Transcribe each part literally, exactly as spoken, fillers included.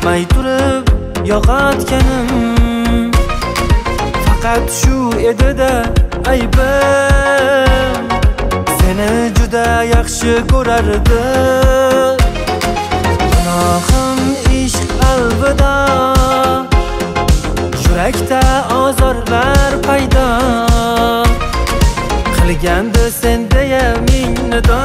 kutmay turib yo'qotganim faqat shu edi-da aybim. Seni juda yaxshi ko'rardim. Gunohim ishq alvida, yurakda ozorlar paydo qilgandi sendeya ming nido.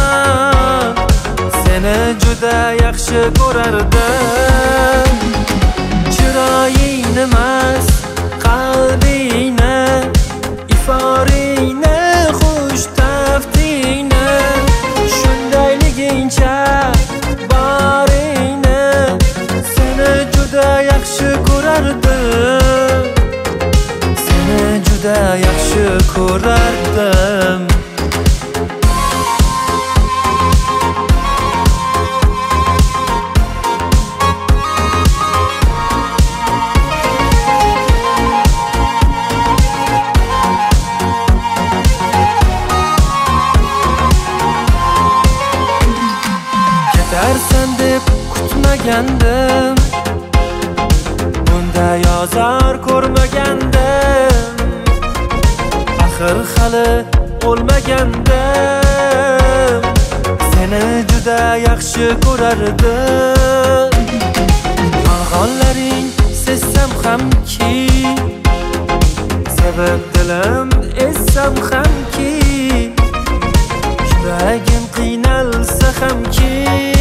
Seni juda yaxshi ko'rardim. Chiroying emas qalbingni, iforingni, xush taftingni, shundayligincha boringni. Seni juda yaxshi ko'rardim. Seni juda yaxshi ko'rardim. Ketarsan deb kutmagandim, bunday azor ko'rmagandim. Axir hali o'lmagandim. Seni juda yaxshi ko'rardim. Arg'onlaring sezsam hamki, sevib dilim essam hamki, yuragim qiynalsa hamki,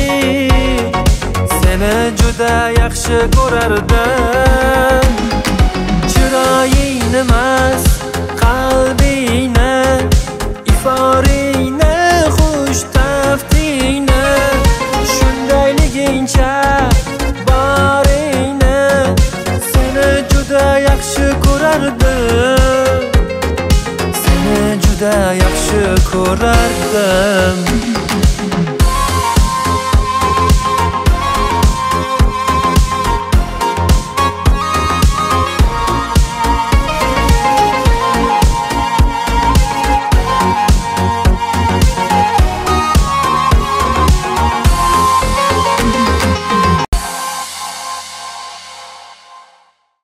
seni juda yaxshi ko'rardim. Chiroying emas qalbingni, iforingni, xush taftingni, shundayligincha boringni. Seni juda yaxshi ko'rardim. Seni juda yaxshi ko'rardim.